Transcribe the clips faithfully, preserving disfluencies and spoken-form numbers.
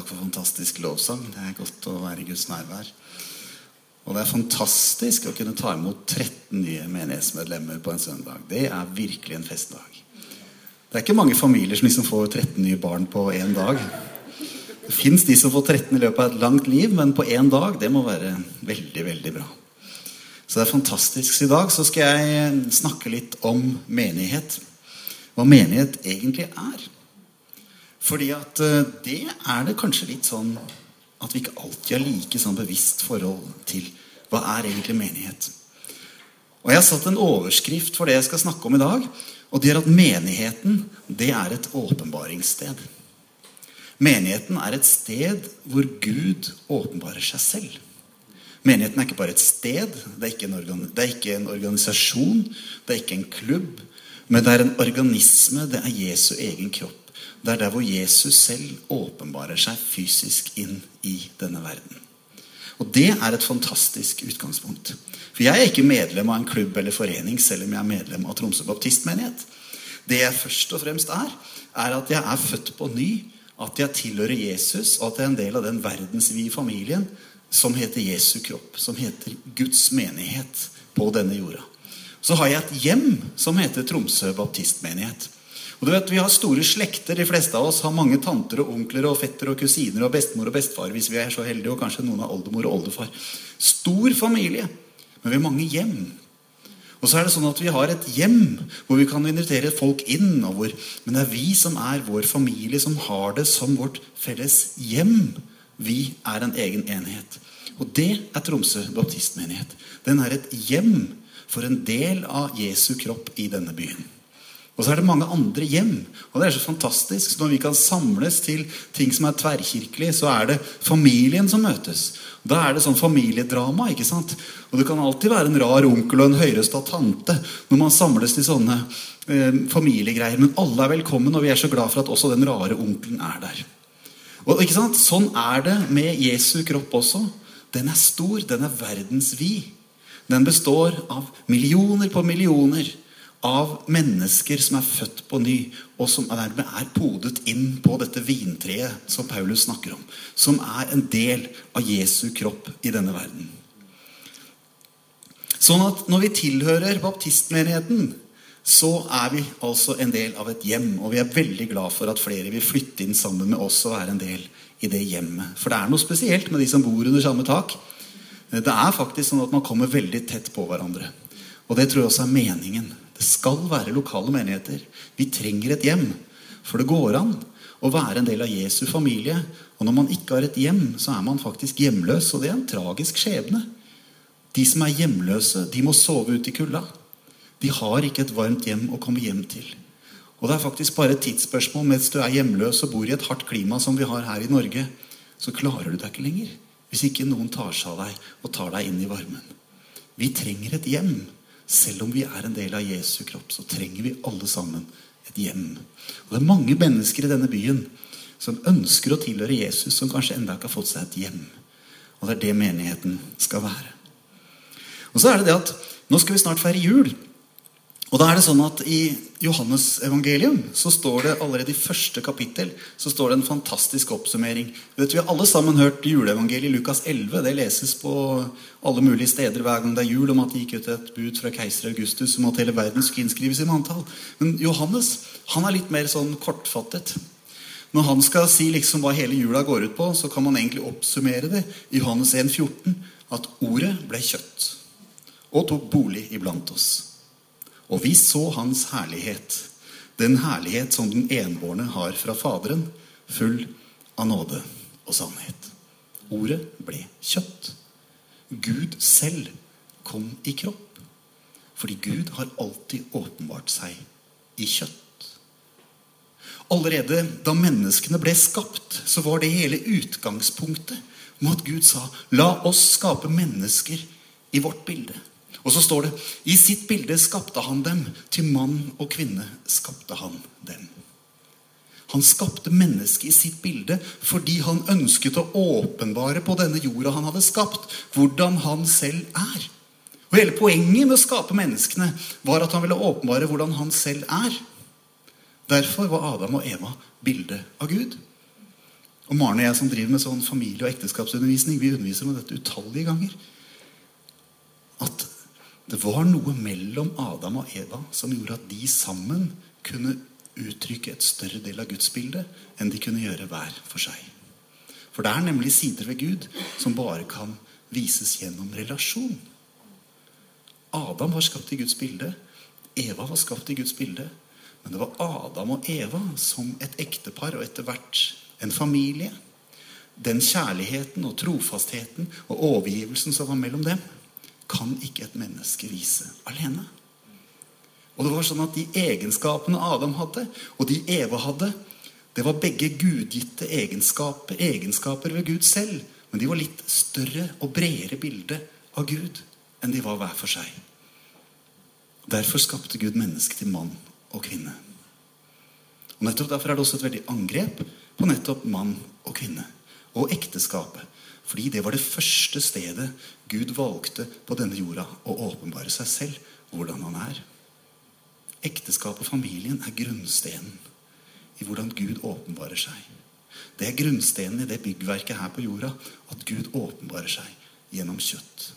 takk for fantastisk lovsang. Det er godt å være i Guds nærvær. Og det er fantastisk å kunne ta imot tretten nye menighetsmedlemmer på en søndag. Det er virkelig en festdag. Det er ikke mange familier som liksom får tretten nye barn på en dag. Det finnes de som får tretten i løpet av et langt liv, men på en dag, det må være veldig, veldig bra. Så det er fantastisk. Så i dag så skal jeg snakke litt om menighet. Hva menighet egentlig er. Fordi at det er det kanskje litt sånn at vi ikke alltid har like sånn bevisst forhold til hva er egentlig menighet. Og jeg har satt en overskrift for det jeg skal snakke om i dag, og det er at menigheten, det er et åpenbaringssted. Menigheten er et sted hvor Gud åpenbarer seg selv. Menigheten er ikke bare et sted, det er ikke en, organ- det er ikke en organisasjon, det er ikke en klubb, men det er en organisme, det er Jesu egen kropp. Det er der hvor Jesus selv åpenbarer seg fysisk inn i denne verden. Og det er et fantastisk utgangspunkt. For jeg er ikke medlem av en klubb eller forening, selv om jeg er medlem av Tromsø Baptistmenighet. Det jeg først og fremst er, er at jeg er født på ny, at jeg tilhører Jesus, og at jeg er en del av den verdensvide familien som heter Jesu kropp, som heter Guds menighet på denne jorda. Så har jeg et hjem som heter Tromsø Baptistmenighet. Og du vet, vi har store slekter, de fleste av oss har mange tanter og onkler og fetter og kusiner og bestemor og bestefar, hvis vi er så heldige, og kanskje noen av oldemor og oldefar. Stor familie, men vi har mange hjem. Og så er det sånn at vi har et hjem hvor vi kan invitere folk inn, og hvor, men det er vi som er vår familie, som har det som vårt felles hjem. Vi er en egen enhet. Og det er Tromsø Baptistmenighet. Den er et hjem for en del av Jesu kropp i denne byen. Og så er det mange andre hjem, og det er så fantastisk. Så når vi kan samles til ting som er tverrkirkelig, så er det familien som møtes. Da er det sånn familiedrama, ikke sant? Og det kan alltid være en rar onkel og en høyrøstet tante når man samles til sånne eh, familiegreier. Men alle er velkommen, og vi er så glad for at også den rare onkelen er der. Og ikke sant? Sånn er det med Jesu kropp også. Den er stor, den er verdensvid. Den består av millioner på millioner av mennesker som er født på ny, og som dermed er podet inn på dette vintreet som Paulus snakker om, som er en del av Jesu kropp i denne verden. Sånn at når vi tilhører baptistmenigheten, så er vi altså en del av et hjem, og vi er veldig glad for at flere vil flytte inn sammen med oss og være en del i det hjemmet. For det er noe spesielt med de som bor under samme tak. Det er faktisk sånn at man kommer veldig tett på hverandre. Og det tror jeg også er meningen. Det skal være lokale menigheter. Vi trenger et hjem. For det går an å være en del av Jesu familie. Og når man ikke har et hjem, så er man faktisk hjemløs. Og det er en tragisk skjebne. De som er hjemløse, de må sove ute i kulda. De har ikke et varmt hjem å komme hjem til. Og det er faktisk bare et tidsspørsmål. Mens du er hjemløs og bor i et hardt klima som vi har her i Norge, så klarer du deg ikke lenger. Hvis ikke noen tar seg av deg og tar deg inn i varmen. Vi trenger et hjem. Selv om vi er en del av Jesu kropp, så trenger vi alle sammen et hjem. Og det er mange mennesker i denne byen som ønsker å tilhøre Jesus, som kanskje enda ikke har fått seg et hjem. Og det er det menigheten skal være. Og så er det det at nå skal vi snart feire jul. Og da er det sånn at i Johannes evangelium så står det allerede i første kapittel så står det en fantastisk oppsummering. Vet, vi har alle sammen hørt juleevangeliet i Lukas elleve. Det leses på alle mulige steder hver gang det er jul, om at det gikk ut et bud fra keiser Augustus om at hele verden skulle innskrives i manntall. Men Johannes, han er litt mer sånn kortfattet. Når han skal si liksom hva hele jula går ut på, så kan man egentlig oppsummere det i Johannes en fjorten, at ordet ble kjøtt og tok bolig iblant oss. Og vi så hans herlighet, den herlighet som den enbårne har fra Faderen, full av nåde og sannhet. Ordet ble kjøtt. Gud selv kom i kropp, fordi Gud har alltid åpenbart seg i kjøtt. Allerede da menneskene ble skapt, så var det hele utgangspunktet om at Gud sa, la oss skape mennesker i vårt bilde. Og så står det, i sitt bilde skapte han dem, til mann og kvinne skapte han dem. Han skapte mennesket i sitt bilde fordi han ønsket å åpenbare på denne jorda han hadde skapt, hvordan han selv er. Og hele poenget med å skape menneskene var at han ville åpenbare hvordan han selv er. Derfor var Adam og Eva bilde av Gud. Og Maren og jeg som driver med sånn familie- og ekteskapsundervisning, vi underviser om dette utallige ganger. At det var noe mellom Adam og Eva som gjorde at de sammen kunne uttrykke et større del av Guds bilde enn de kunne gjøre hver for seg. For det er nemlig sider ved Gud som bare kan vises gjennom relasjon. Adam var skapt i Guds bilde, Eva var skapt i Guds bilde, men det var Adam og Eva som et ektepar og etter hvert en familie. Den kjærligheten og trofastheten og overgivelsen som var mellom dem, kan ikke et menneske vise alene. Og det var sånn at de egenskapene Adam hadde, og de Eva hadde, det var begge gudgitte egenskaper, egenskaper ved Gud selv, men de var litt større og bredere bilde av Gud enn de var hver for seg. Derfor skapte Gud mennesket til mann og kvinne. Og nettopp derfor er det også et veldig angrep på nettopp mann og kvinne og ekteskapet. Fordi det var det første stedet Gud valgte på denne jorda å åpenbare seg selv, hvordan han er. Ekteskap og familien er grunnstenen i hvordan Gud åpenbarer seg. Det er grunnstenen i det byggverket her på jorda, at Gud åpenbarer seg gjennom kjøtt.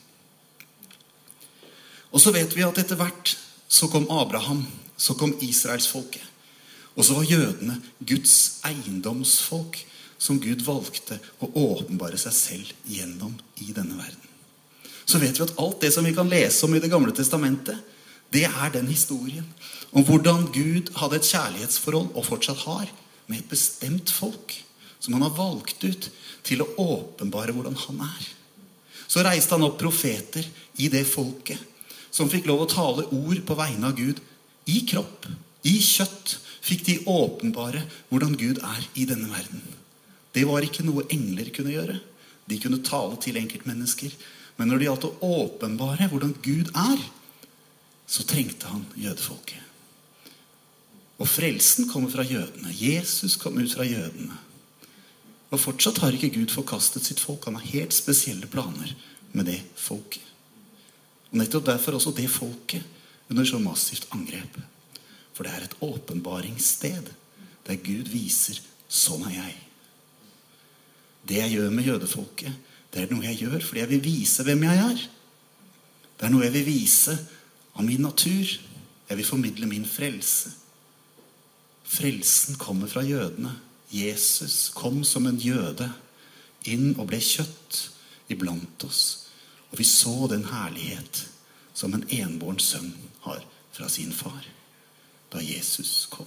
Og så vet vi at etter hvert så kom Abraham, så kom Israelsfolket. Og så var jødene Guds eiendomsfolk som Gud valgte å åpenbare seg selv gjennom i denne verden. Så vet vi at alt det som vi kan lese om i det gamle testamentet, det er den historien om hvordan Gud hadde et kjærlighetsforhold, og fortsatt har, med et bestemt folk, som han har valgt ut til å åpenbare hvordan han er. Så reiste han opp profeter i det folket, som fikk lov å tale ord på vegne av Gud, i kropp, i kjøtt, fikk de åpenbare hvordan Gud er i denne verden. Det var ikke noe engler kunne gjøre. De kunne tale til enkeltmennesker. Men når det gjaldt å åpenbare hvordan Gud er, så trengte han jødefolket. Og frelsen kommer fra jødene. Jesus kom ut fra jødene. Og fortsatt har ikke Gud forkastet sitt folk. Han har helt spesielle planer med det folket. Og nettopp derfor også det folket under så massivt angrep. For det er et åpenbaringssted der Gud viser, sånn er jeg. Det jeg gjør med jødefolket, det er noe jeg gjør fordi jeg vil vise hvem jeg er. Det er noe jeg vil vise av min natur. Jeg vil formidle min frelse. Frelsen kommer fra jødene. Jesus kom som en jøde inn og ble kjøtt iblant oss. Og vi så den herlighet som en enbåren sønn har fra sin far, da Jesus kom.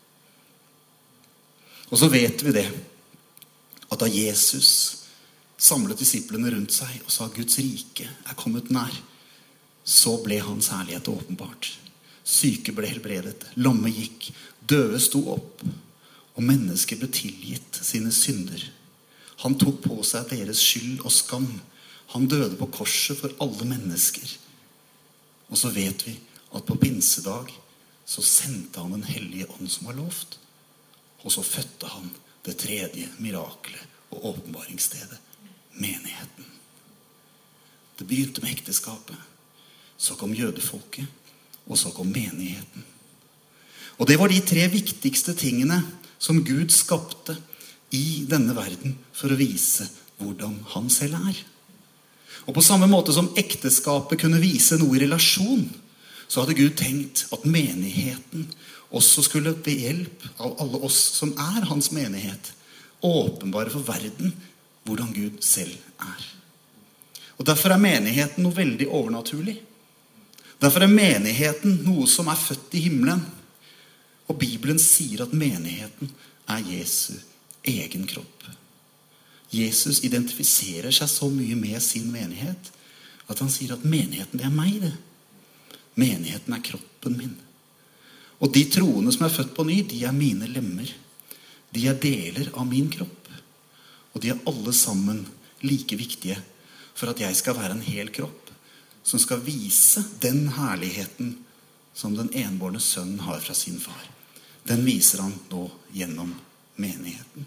Og så vet vi det, at da Jesus samlet disiplene rundt seg og sa Guds rike er kommet nær, så ble hans herlighet åpenbart. Syke ble helbredet, lamme gikk, døde sto opp, og mennesker ble tilgitt sine synder. Han tok på seg deres skyld og skam. Han døde på korset for alle mennesker. Og så vet vi at på pinsedag så sendte han den hellige ånd som var lovt. Og så fødte han det tredje miraklet og åpenbaringsstedet, menigheten. Det begynte med ekteskapet. Så kom jødefolket, og så kom menigheten. Og det var de tre viktigste tingene som Gud skapte i denne verden for å vise hvordan han selv er. Og på samme måte som ekteskapet kunne vise noe i relasjon, så hadde Gud tenkt at menigheten også skulle ved hjelp av alle oss som er hans menighet, åpenbare for verden hvordan Gud selv er. Og derfor er menigheten noe veldig overnaturlig. Derfor er menigheten noe som er født i himmelen. Og Bibelen sier at menigheten er Jesu egen kropp. Jesus identifiserer seg så mye med sin menighet, at han sier at menigheten, det er meg det. Menigheten er kroppen min. Og de troende som er født på ny, de er mine lemmer. De er deler av min kropp. Og de er alle sammen like viktige for at jeg skal være en hel kropp, som skal vise den herligheten som den enbårne sønnen har fra sin far. Den viser han nå gjennom menigheten.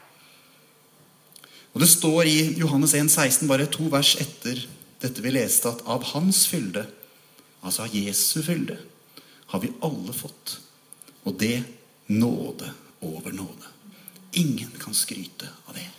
Og det står i Johannes en seksten, bare to vers etter dette vi leste, at av hans fylde, altså av Jesu fylde, har vi alle fått. Og det nåde over nåde. Ingen kan skryte av det.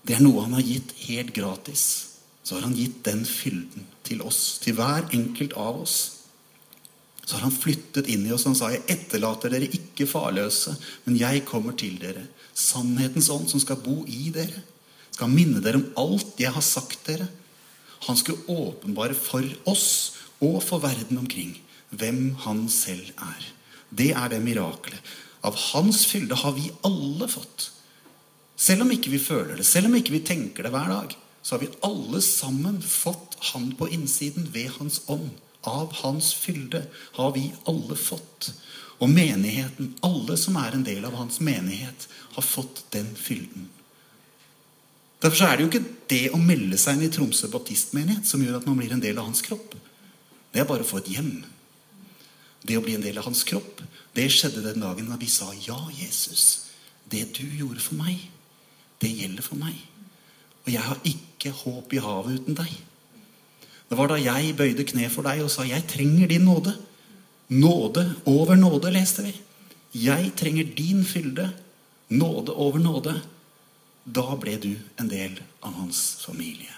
Det er noe han har gitt helt gratis. Så har han gitt den fylden til oss, til hver enkelt av oss. Så har han flyttet inn i oss, og han sa, jeg etterlater dere ikke farløse, men jeg kommer til dere. Sannhetens ånd som skal bo i dere, skal minne dere om alt jeg har sagt dere. Han skulle åpenbare for oss og for verden omkring hvem han selv er. Det er det miraklet. Av hans fylde har vi alle fått. Selv om ikke vi føler det, selv om ikke vi tenker det hver dag, så har vi alle sammen fått han på innsiden ved hans ånd. Av hans fylde har vi alle fått. Og menigheten, alle som er en del av hans menighet, har fått den fylden. Derfor er det jo ikke det å melde seg inn i Tromsø baptistmenighet som gjør at man blir en del av hans kropp. Det er bare å få et hjem. Det å bli en del av hans kropp, det skjedde den dagen da vi sa, ja, Jesus, det du gjorde for meg, det gjelder for meg. Og jeg har ikke håp i havet uten deg. Det var da jeg bøyde kne for deg og sa, jeg trenger din nåde. Nåde over nåde, leste vi. Jeg trenger din fylde. Nåde over nåde. Da ble du en del av hans familie.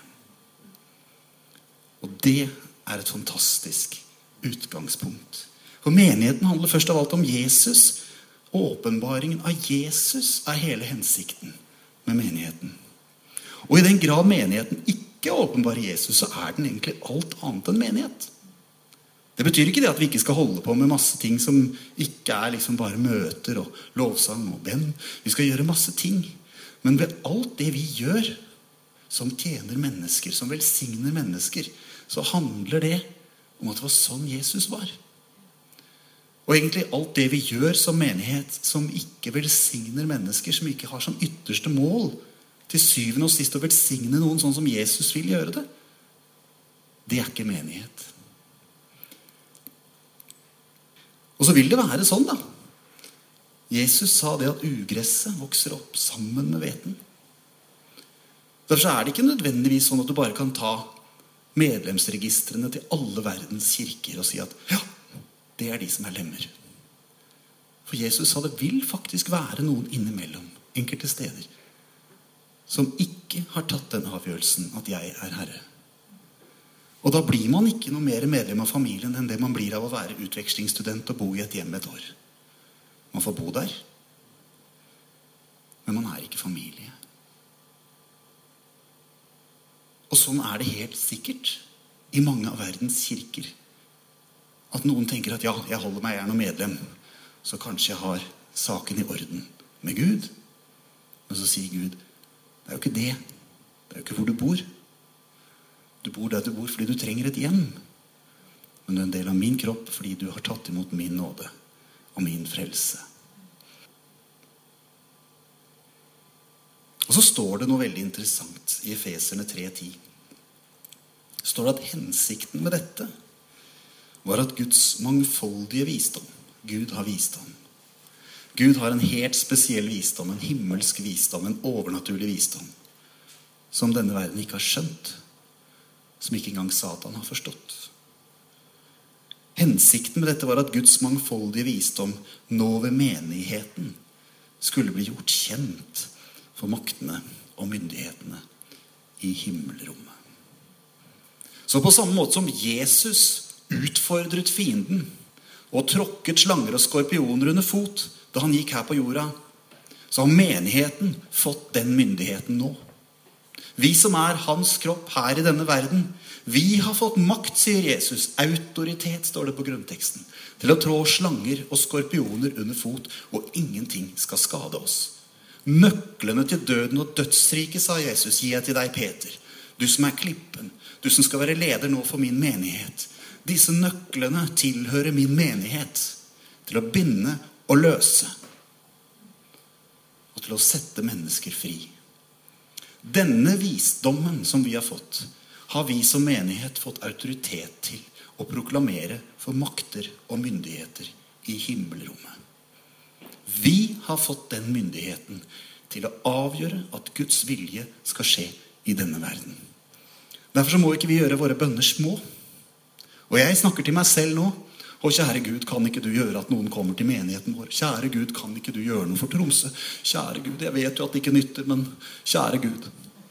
Og det er et fantastisk utgangspunkt. For menigheten handler først av alt om Jesus. Åpenbaringen av Jesus er hele hensikten med menigheten. Og i den grad menigheten ikke åpenbarer Jesus, så er den egentlig alt annet enn menighet. Det betyr ikke det at vi ikke skal holde på med masse ting som ikke er liksom bare møter og lovsang og bønn. Vi skal gjøre masse ting. Men ved alt det vi gjør som tjener mennesker, som velsigner mennesker, så handler det om at det var sånn Jesus var. Og egentlig alt det vi gjør som menighet, som ikke velsigner mennesker, som ikke har som ytterste mål, til syvende og sist å velsigne noen sånn som Jesus vil gjøre det, det er ikke menighet. Og så vil det være sånn da. Jesus sa det at ugresset vokser opp sammen med hveten. Derfor er det ikke nødvendigvis sånn at du bare kan ta medlemsregistrene til alle verdens kirker og si at ja, det er de som er lemmer. For Jesus sa det vil faktisk være noen innimellom enkelte steder som ikke har tatt den avgjørelsen at jeg er herre. Og da blir man ikke noe mer medlem av familien enn det man blir av å være utvekslingsstudent og bo i et hjem et år. Man får bo der, men man er ikke familie. Og sånn er det helt sikkert i mange av verdens kirker. At noen tenker at ja, jeg holder meg, jeg er noe medlem, så kanskje jeg har saken i orden med Gud. Og så sier Gud, det er jo ikke det. Det er jo ikke hvor du bor. Du bor der du bor fordi du trenger et hjem. Men du er en del av min kropp fordi du har tatt imot min nåde og min frelse. Og så står det noe veldig interessant i Efeserne tre ti. Står det at hensikten med dette var at Guds mangfoldige visdom, Gud har visdom. Gud har en helt spesiell visdom, en himmelsk visdom, en overnaturlig visdom, som denne verden ikke har skjønt, som ikke engang Satan har forstått. Hensikten med dette var at Guds mangfoldige visdom nå ved menigheten skulle bli gjort kjent for maktene og myndighetene i himmelrommet. Så på samme måte som Jesus utfordret fienden og tråkket slanger og skorpioner under fot da han gikk her på jorda, så har menigheten fått den myndigheten nå. Vi som er hans kropp her i denne verden, vi har fått makt, sier Jesus. Autoritet, står det på grunnteksten. Til å trå slanger og skorpioner under fot, og ingenting skal skade oss. Nøklene til døden og dødsriket, sa Jesus, gir jeg til deg, Peter. Du som er klippen, du som skal være leder nå for min menighet. Disse nøklene tilhører min menighet til å binde og løse. Og til å sette mennesker fri. Denne visdommen som vi har fått, har vi som menighet fått autoritet til å proklamere for makter og myndigheter i himmelrommet. Vi har fått den myndigheten til å avgjøre at Guds vilje skal skje i denne verden. Derfor så må ikke vi gjøre våre bønner små. Og jeg snakker til meg selv nå, og kjære Gud, kan ikke du gjøre at noen kommer til menigheten vår? Kjære Gud, kan ikke du gjøre noe for Tromsø? Kjære Gud, jeg vet jo at det ikke nytter, men kjære Gud.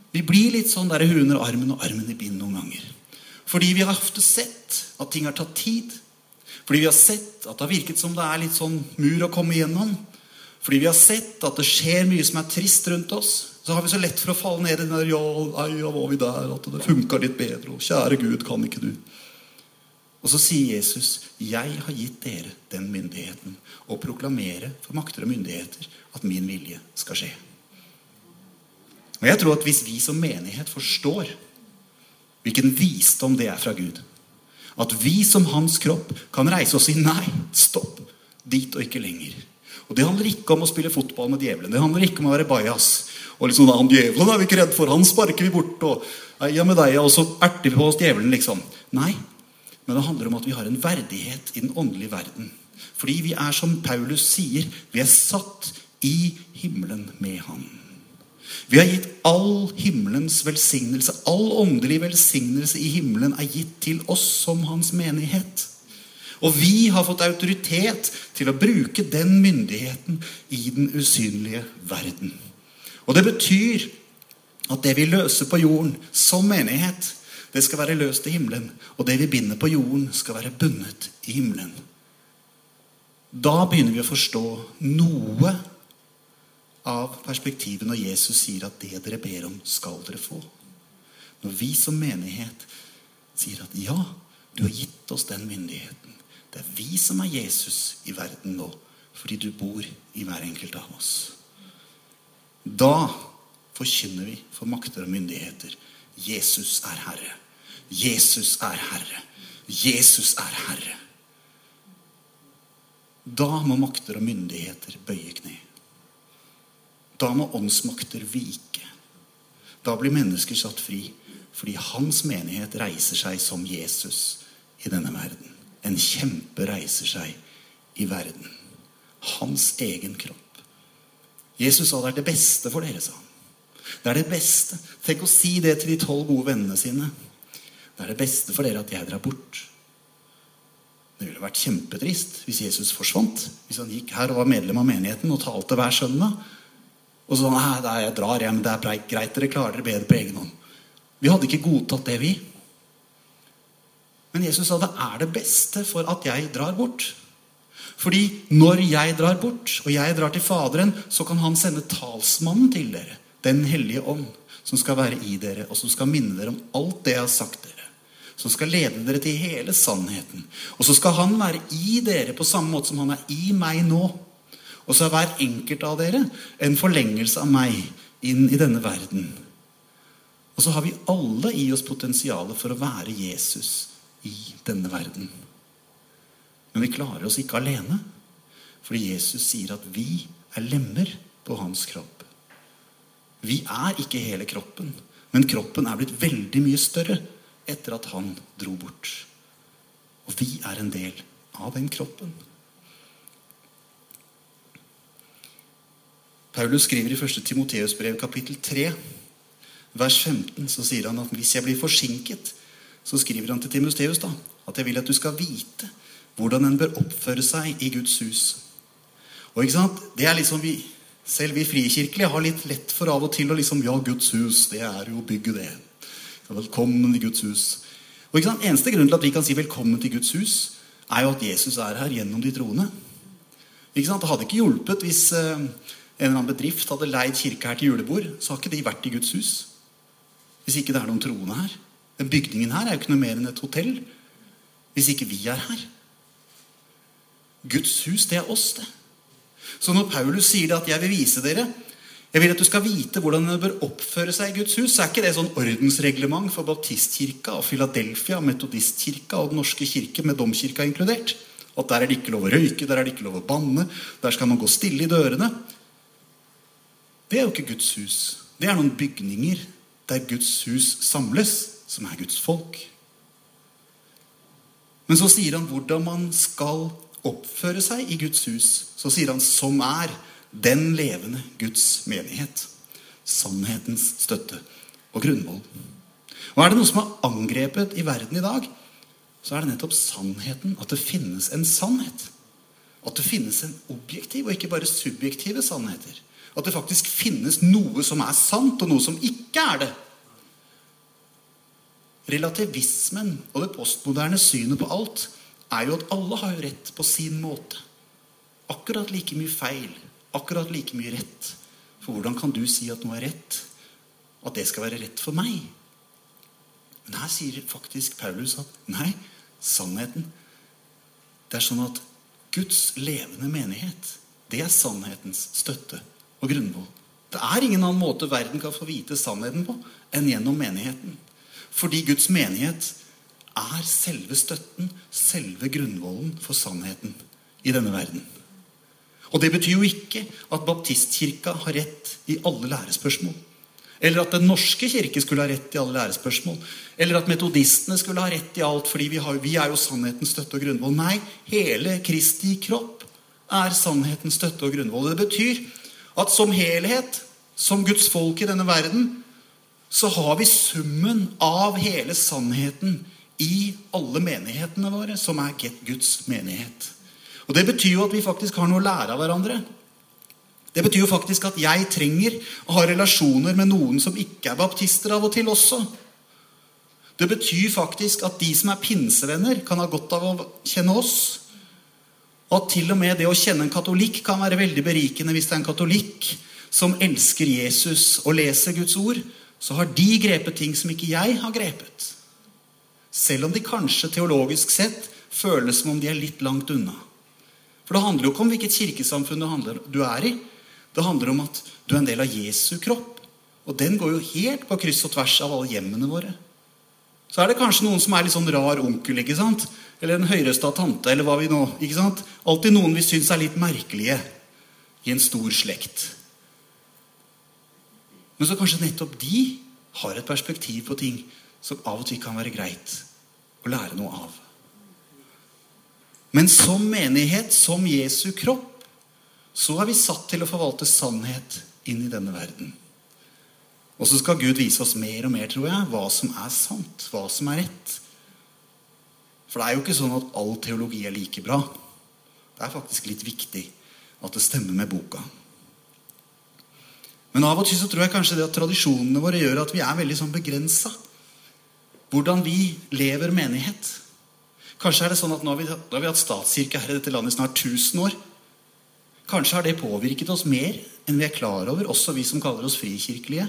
Vi blir litt sånn der hunder og armen og armen i bind noen ganger. Fordi vi har ofte sett at ting har tatt tid. Fordi vi har sett at det har virket som det er litt sånn mur å komme igjennom. Fordi vi har sett at det skjer mye som er trist rundt oss. Så har vi så lett for å falle ned i den der, ja, ei, ja, var vi der, at det funket litt bedre, og kjære Gud, kan ikke du? Og så sier Jesus, jeg har gitt dere den myndigheten, å proklamere for makter og myndigheter at min vilje skal skje. Og jeg tror at hvis vi som menighet forstår hvilken visdom det er fra Gud, at vi som hans kropp kan reise oss og si, nei, stopp, dit og ikke lenger. Og det handler ikke om å spille fotball med djevelen, det handler ikke om å være bajas. Og liksom, han djevelen er vi ikke redd for, han sparker vi bort, og ja med deg, og så erter vi på oss djevelen, liksom. Nei, men det handler om at vi har en verdighet i den åndelige verden. Fordi vi er, som Paulus sier, vi er satt i himmelen med han. Vi har gitt all himmelens velsignelse, all åndelig velsignelse i himmelen er gitt til oss som hans menighet. Og vi har fått autoritet til å bruke den myndigheten i den usynlige verden. Og det betyr at det vi løser på jorden som menighet, det skal være løst i himmelen. Og det vi binder på jorden skal være bundet i himmelen. Da begynner vi å forstå noe av perspektivet når Jesus sier at det dere ber om skal dere få. Når vi som menighet sier at ja, du har gitt oss den myndigheten. Det er vi som er Jesus i verden nå, fordi du bor i hver enkelt av oss. Da forkynner vi for makter og myndigheter. Jesus er Herre. Jesus er Herre. Jesus er Herre. Da må makter og myndigheter bøye kne. Da må åndsmakter vike. Da blir mennesker satt fri, fordi hans menighet reiser seg som Jesus i denne verden. En kjempe reiser seg i verden. Hans egen kropp. Jesus sa det er det beste for dere, sa han. Det er det beste. Tenk å si det til de tolv gode vennene sine. Det er det beste for dere at jeg drar bort. Det ville vært kjempetrist hvis Jesus forsvant. Hvis han gikk her og var medlem av menigheten og talte hver søndag. Og så sa han, nei, jeg drar hjem, det er greit, dere klarer dere bedre på egen hånd. Vi hadde ikke godtatt det, vi. Men Jesus sa, det er det beste for at jeg drar bort. Fordi når jeg drar bort, og jeg drar til Faderen, så kan han sende talsmannen til dere. Den hellige ånd, som skal være i dere, og som skal minne dere om alt det jeg har sagt dere. Som skal lede dere til hele sannheten. Og så skal han være i dere på samme måte som han er i meg nå. Og så er hver enkelt av dere en forlengelse av meg inn i denne verden. Og så har vi alle i oss potensialet for å være Jesus i denne verden. Men vi klarer oss ikke alene. Fordi Jesus sier at vi er lemmer på hans kropp. Vi er ikke hele kroppen, men kroppen er blitt veldig mye større etter at han dro bort. Og vi er en del av den kroppen. Paulus skriver i første Timoteus brev kapittel tre, vers femten, så sier han at hvis jeg blir forsinket, så skriver han til Timoteus da, at jeg vil at du skal vite hvordan en bør oppføre seg i Guds hus. Og ikke sant, det er liksom vi, selv vi frikirkelige har litt lett for av og til å liksom, ja, Guds hus, det er jo å bygge det. Velkommen til Guds hus. Og ikke sant, eneste grunn til at vi kan si velkommen til Guds hus, er jo at Jesus er her gjennom de troende. Ikke sant, det hadde ikke hjulpet hvis eh, en eller annen bedrift hadde leid kirke her til julebord, så har ikke de vært i Guds hus. Hvis ikke det er noen troende her. Den bygningen her er jo ikke noe mer enn et hotell, hvis ikke vi er her. Guds hus, det er oss det. Så når Paulus sier det at jeg vil vise dere, jeg vil at du skal vite hvordan det bør oppføre seg i Guds hus, så er ikke det sånn ordensreglement for Baptistkirka og Philadelphia, Metodistkirka og den norske kirke med domkirka inkludert. At der er det ikke lov å røyke, der er det ikke lov å banne, der skal man gå stille i dørene. Det er jo ikke Guds hus. Det er noen bygninger der Guds hus samles, som er Guds folk. Men så sier han hvordan man skal oppføre seg i Guds hus. Så sier han som er den levende Guds menighet. Sannhetens støtte og grunnvoll. Og er det noe som er angrepet i verden i dag, så er det nettopp sannheten, at det finnes en sannhet. At det finnes en objektiv og ikke bare subjektive sannheter. At det faktisk finnes noe som er sant, og noe som ikke er det. Relativismen og det postmoderne synet på alt er jo at alle har jo rett på sin måte. Akkurat like mye feil, akkurat like mye rett. For hvordan kan du si at noe er rett? At det skal være rett for meg? Men her sier faktisk Paulus at nei, sannheten, det er sånn at Guds levende menighet, det er sannhetens støtte og grunnvoll. Det er ingen annen måte verden kan få vite sannheten på enn gjennom menigheten. Fordi Guds menighet er selve støtten, selve grunnvollen for sannheten i denne verden. Og det betyr jo ikke at baptistkirka har rett i alle lærespørsmål. Eller at den norske kirke skulle ha rett i alle lærespørsmål. Eller at metodistene skulle ha rett i alt, fordi vi, har, vi er jo sannhetens støtte og grunnvoll. Nei, hele Kristi kropp er sannhetens støtte og grunnvoll. Det betyr at som helhet, som Guds folk i denne verden, så har vi summen av hele sannheten i alle menighetene våre, som er Guds menighet. Og det betyr jo at vi faktisk har noe å lære av hverandre. Det betyr jo faktisk at jeg trenger å ha relasjoner med noen som ikke er baptister av og til også. Det betyr faktisk at de som er pinsevenner kan ha godt av å kjenne oss. Og at til og med det å kjenne en katolikk kan være veldig berikende hvis det er en katolikk som elsker Jesus og leser Guds ord, så har de grepet ting som ikke jeg har grepet. Selv om de kanskje teologisk sett føles som om de er litt langt unna. For det handler jo ikke om hvilket kirkesamfunn du, handler, du er i. Det handler om at du er en del av Jesu kropp. Og den går jo helt på kryss og tvers av alle hjemmene våre. Så er det kanskje noen som er litt sånn rar onkel, ikke sant? Eller en høyrøsta tante, eller hva vi nå, ikke sant? Alltid noen vi synes er litt merkelige i en stor slekt. Men så kanskje nettopp de har et perspektiv på ting som av og til kan være greit å lære noe av. Men som menighet, som Jesu kropp, så er vi satt til å forvalte sannhet inn i denne verden. Og så skal Gud vise oss mer og mer, tror jeg, hva som er sant, hva som er rett. For det er jo ikke sånn at all teologi er like bra. Det er faktisk litt viktig at det stemmer med boka. Men av og til så tror jeg kanskje det at tradisjonene våre gjør at vi er veldig sånn begrenset. Hvordan vi lever menighet. Kanskje er det sånn at nå har vi, nå har vi hatt statskirke her i dette landet i snart tusen år. Kanskje har det påvirket oss mer enn vi er klar over, også vi som kaller oss frikirkelige.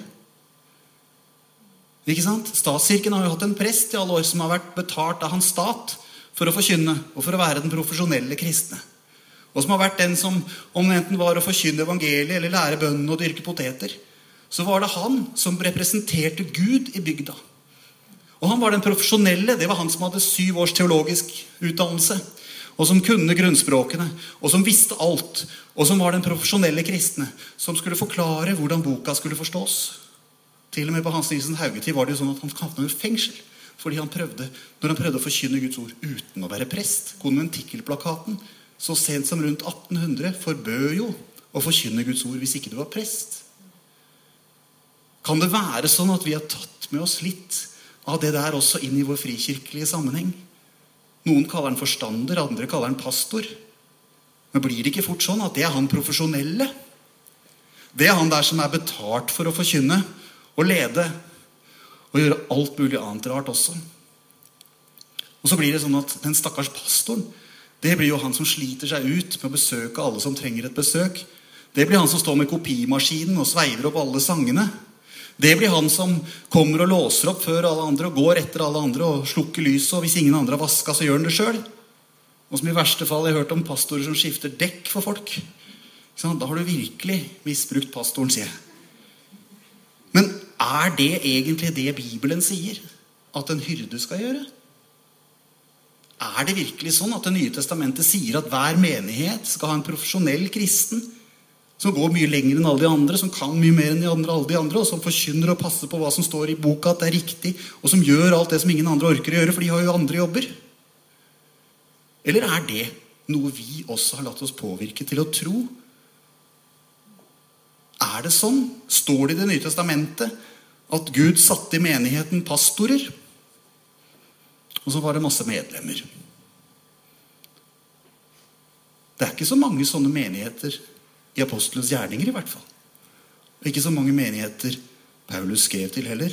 Ikke sant? Statskirken har jo hatt en prest i alle år som har vært betalt av hans stat for å forkynne og for å være den profesjonelle kristne. Og som har vært den som, om enten var å forkynne evangeliet eller lære bønnen og dyrke poteter, så var det han som representerte Gud i bygda. Og han var den profesjonelle, det var han som hadde syv års teologisk utdannelse, og som kunne grunnspråkene, og som visste alt, og som var den profesjonelle kristne, som skulle forklare hvordan boka skulle forstås. Til og med på Hans Nilsen Haugetid var det jo sånn at han havnet i fengsel, fordi han prøvde, når han prøvde å forkynne Guds ord uten å være prest. Konventikkelplakaten, så sent som rundt atten hundre, forbød jo å forkynne Guds ord hvis ikke du var prest. Kan det være sånn at vi har tatt med oss litt av det der også inn i vår frikirkelige sammenheng? Noen kaller han forstander, andre kaller han pastor. Men blir det ikke fort sånn at det er han profesjonelle? Det er han der som er betalt for å forkynne og lede og gjøre alt mulig annet rart også. Og så blir det sånn at den stakkars pastoren, det blir jo han som sliter seg ut med å besøke alle som trenger et besøk. Det blir han som står med kopimaskinen og sveiver opp alle sangene. Det blir han som kommer og låser opp før alle andre og går etter alle andre og slukker lyset, og hvis ingen andre har vasket, så gjør han det selv. Og som i verste fall, jeg har hørt om pastorer som skifter dekk for folk. Da har du virkelig misbrukt pastoren, sier jeg. Men er det egentlig det Bibelen sier at en hyrde skal gjøre? Er det virkelig sånn at Det nye testamentet sier at hver menighet skal ha en profesjonell kristen som går mye lenger enn alle de andre, som kan mye mer enn de andre, alle de andre, og som forkynner og passer på hva som står i boka, at det er riktig, og som gjør alt det som ingen andre orker å gjøre, for de har jo andre jobber? Eller er det noe vi også har latt oss påvirke til å tro? Er det sånn? Står det i Det nye testamentet at Gud satte i menigheten pastorer? Og så var det masse medlemmer. Det er ikke så mange sånne menigheter i apostelens gjerninger i hvert fall. Og ikke så mange menigheter Paulus skrev til heller.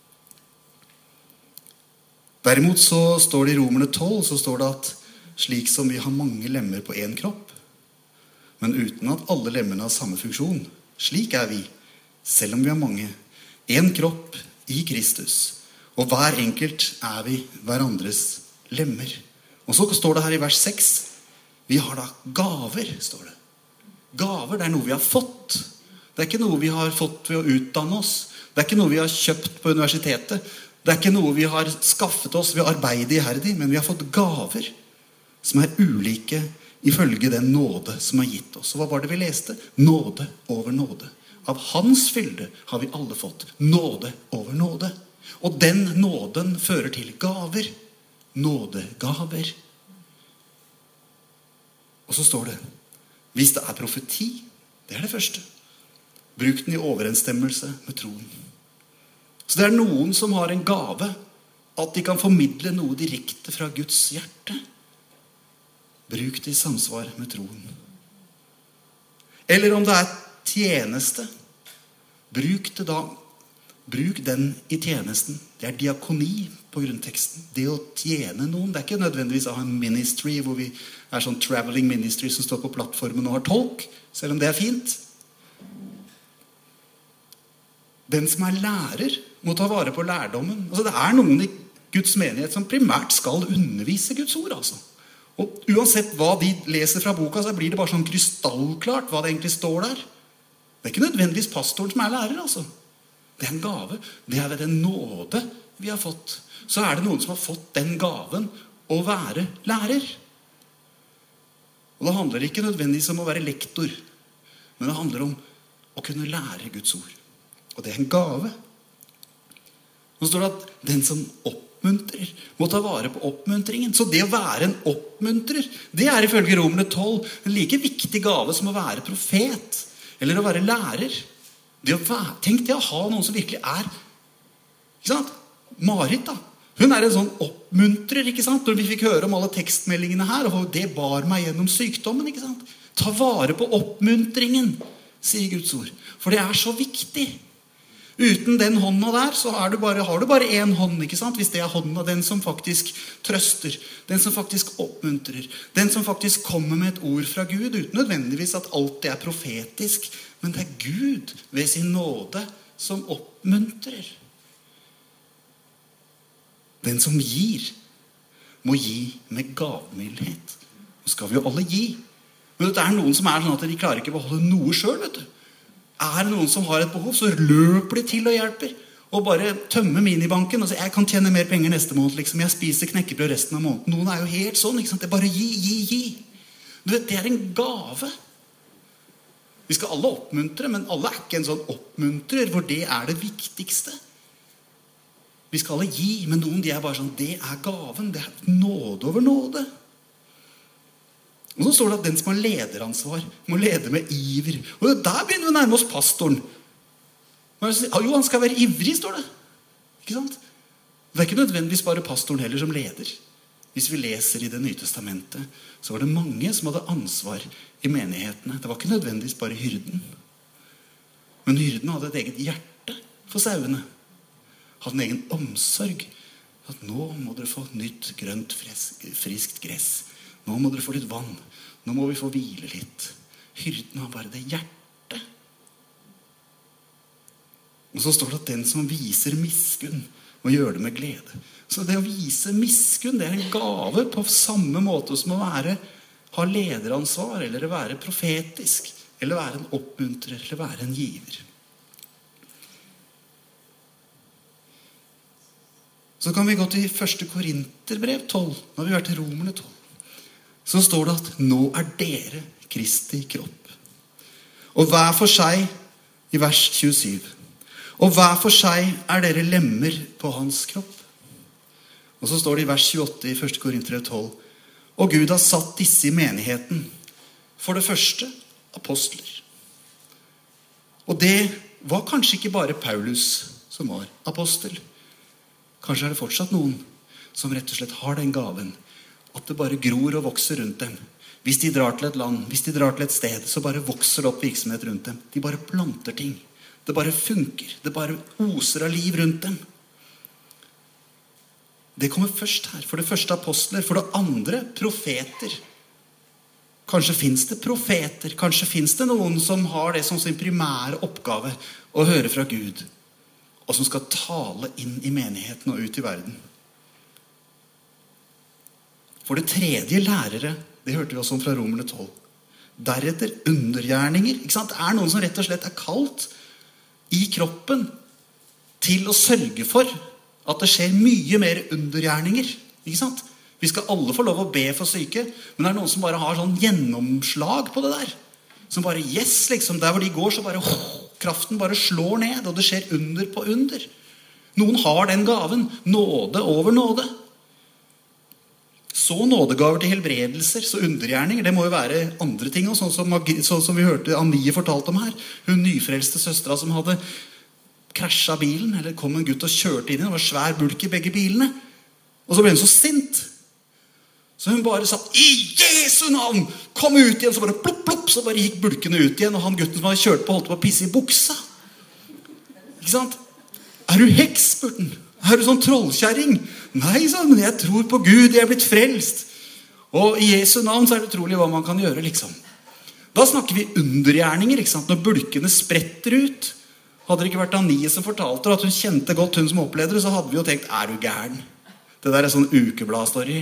Derimot så står det i Romerne tolv, så står det at slik som vi har mange lemmer på en kropp, men uten at alle lemmene har samme funksjon, slik er vi, selv om vi har mange, en kropp i Kristus, og hver enkelt er vi hverandres lemmer. Og så står det her i vers seks, vi har da gaver, står det. Gaver, det er noe vi har fått. Det er ikke noe vi har fått ved å utdanne oss. Det er ikke noe vi har kjøpt på universitetet. Det er ikke noe vi har skaffet oss ved å arbeide iherdig, men vi har fått gaver som er ulike ifølge den nåde som er gitt oss. Og hva var det vi leste? Nåde over nåde. Av hans fylde har vi alle fått nåde over nåde. Og den nåden fører til gaver. Nådegaver. Og så står det, hvis det er profeti, det er det første, bruk den i overensstemmelse med troen. Så det er noen som har en gave, at de kan formidle noe direkte fra Guds hjerte. Bruk det i samsvar med troen. Eller om det er tjeneste, bruk det da, bruk den i tjenesten. Det er diakoni på grunnteksten. Det å tjene noen, det er ikke nødvendigvis å ha en ministry, hvor vi er sånn traveling ministry som står på plattformen og har tolk, selv om det er fint. Den som er lærer må ta vare på lærdommen. Altså, det er noen i Guds menighet som primært skal undervise Guds ord. Altså. Og uansett hva de leser fra boka, så blir det bare sånn krystallklart hva det egentlig står der. Det er ikke nødvendigvis pastoren som er lærer. Altså. Det er en gave. Det er ved den nåde vi har fått. Så er det noen som har fått den gaven å være lærer. Og det handler ikke nødvendigvis om å være lektor, men det handler om å kunne lære Guds ord. Og det er en gave. Nå står det at den som oppmuntrer må ta vare på oppmuntringen. Så det å være en oppmuntrer, det er ifølge Romerne tolv en like viktig gave som å være profet eller å være lærer. Det å være, tenk det å ha noen som virkelig er, ikke sant? Marit da, hun er en sånn oppmuntrer, ikke sant? Når vi fikk høre om alle tekstmeldingene her, og det bar meg gjennom sykdommen, ikke sant? Ta vare på oppmuntringen, sier Guds ord. For det er så viktig. Uten den hånda der, så er du bare, har du bare en hånd, ikke sant? Hvis det er hånda, den som faktisk trøster, den som faktisk oppmuntrer, den som faktisk kommer med et ord fra Gud, uten nødvendigvis at alt det er profetisk, men det er Gud ved sin nåde som oppmuntrer. Den som gir, må gi med gavmildhet. Nå skal vi jo alle gi. Men det er noen som er sånn at de klarer ikke å beholde noe selv, vet du. Er det noen som har et behov, så løper de til og hjelper. Og bare tømmer minibanken og sier, jeg kan tjene mer penger neste måned, liksom. Jeg spiser knekkebrød resten av måneden. Noen er jo helt sånn, ikke sant? Det er bare gi, gi, gi. Du vet, det er en gave. Vi skal alle oppmuntre, men alle er ikke en sånn oppmuntrer, hvor det er det viktigste. Vi skal alle gi, men noen de er bare sånn, det er gaven, det er nåde over nåde. Og så står det at den som har lederansvar må lede med iver. Og der begynner vi å nærme oss pastoren. Jo, han skal være ivrig, står det. Ikke sant? Det er ikke nødvendigvis bare pastoren heller som leder. Hvis vi leser i Det nye testamentet, så var det mange som hadde ansvar i menighetene. Det var ikke nødvendigvis bare hyrden. Men hyrden hadde et eget hjerte for sauene. Hadde en egen omsorg. At nå må dere få nytt, grønt, friskt gress. Nå må dere få litt vann. Nå må vi få hvile litt. Hyrden har bare det hjertet. Og så står det at den som viser miskunn må gjøre det med glede. Så det å vise miskunn, det er en gave på samme måte som å være, ha lederansvar, eller å være profetisk, eller være en oppmuntrer, eller være en giver. Så kan vi gå til første Korinterbrev tolv. Nå har vi vært i Romerne tolv. Så står det at nå er dere Kristi kropp. Og hver for seg, i vers tjuesyv, og hver for seg er dere lemmer på hans kropp. Og så står det i vers tjueåtte i første Korinterbrev tolv, og Gud har satt disse i menigheten. For det første, apostler. Og det var kanskje ikke bare Paulus som var apostel. Kanskje er det fortsatt noen som rett og slett har den gaven, at det bare gror og vokser rundt dem. Hvis de drar til et land, hvis de drar til et sted, så bare vokser det opp virksomhet rundt dem. De bare planter ting. Det bare funker. Det bare oser av liv rundt dem. Det kommer først her. For det første apostler, for det andre profeter. Kanskje finnes det profeter, kanskje finnes det noen som har det som sin primære oppgave å høre fra Gud, og som skal tale inn i menigheten og ut i verden. For det tredje lærere, det hørte vi også om fra Romerne tolv. Deretter undergjerninger, ikke sant? Det er noen som rett og slett er kalt i kroppen til å sørge for at det skjer mye mer undergjerninger, ikke sant? Vi skal alle få lov å be for syke, men det er noen som bare har sånn gjennomslag på det der. Som bare, yes, liksom, der hvor de går, så bare, oh, kraften bare slår ned, og det skjer under på under. Noen har den gaven, nåde over nåde. Så nådegaver til helbredelser, så undergjerninger, det må jo være andre ting, og sånn som, sånn som vi hørte Anie fortalt om her. Hun nyfrelste søstra som hadde krasjet bilen, eller kom en gutt og kjørte inn i, det var svær bulk i begge bilene. Og så ble hun så sint. Så hun bare sa, i Jesu navn, kom ut igjen, så bare plopp, plopp, så bare gikk bulkene ut igjen, og han gutten som hadde kjørt på holdt på å pisse i buksa. Ikke sant? Er du heks, spurte han? Er du sånn trollkjæring? Nei, sa han, men jeg tror på Gud, jeg er blitt frelst. Og i Jesu navn så er det utrolig hva man kan gjøre, liksom. Da snakker vi undergjerninger, ikke sant? Når bulkene spretter ut. Hadde det ikke vært Anie som fortalte at hun kjente godt hun som opplevde det, så hadde vi jo tenkt, er du gæren? Det der er sånn ukebladstory.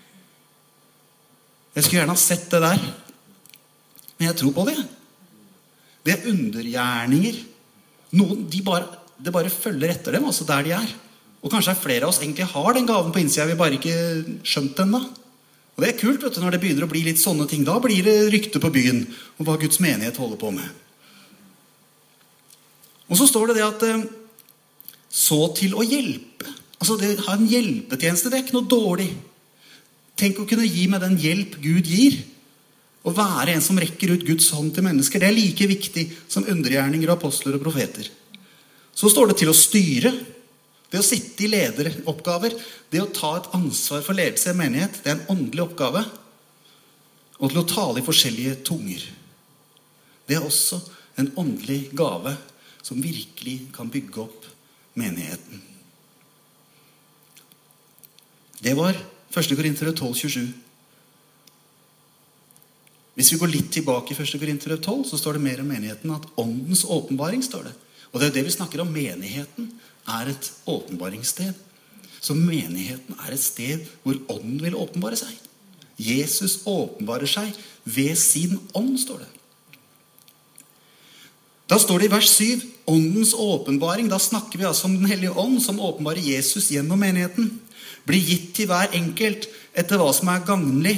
Jeg skulle gjerne ha sett det der. Men jeg tror på det. Det er undergjerninger. Noen, de bare, det bare følger etter dem, altså der de er. Og kanskje er flere av oss egentlig har den gaven på innsida, vi bare ikke skjønt den da. Og det er kult, vet du, når det begynner å bli litt sånne ting. Da blir det rykte på byen om hva Guds menighet holder på med. Og så står det det at så til å hjelpe. Altså det har en hjelpetjeneste, det er ikke noe dårlig. Tenk å kunne gi med den hjelp Gud gir. Å være en som rekker ut Guds hånd til mennesker. Det er like viktig som undergjerninger, apostler og profeter. Så står det til å styre. Det å sitte i lederoppgaver. Det å ta et ansvar for ledelse i en menighet. Det er en åndelig oppgave. Og til å tale i forskjellige tunger. Det er også en åndelig gave som virkelig kan bygge opp menigheten. Det var første Korinterbrev tolv tjuesju. Hvis vi går litt tilbake i første Korinterbrev tolv, så står det mer om menigheten at åndens åpenbaring står det. Og det er det vi snakker om. Menigheten er et åpenbaringssted. Så menigheten er et sted hvor ånden vil åpenbare seg. Jesus åpenbarer seg ved sin ånd, står det. Da står det i vers syv, åndens åpenbaring, da snakker vi altså om den hellige ånd som åpenbarer Jesus gjennom menigheten. Blir gitt til hver enkelt etter hva som er gagnlig.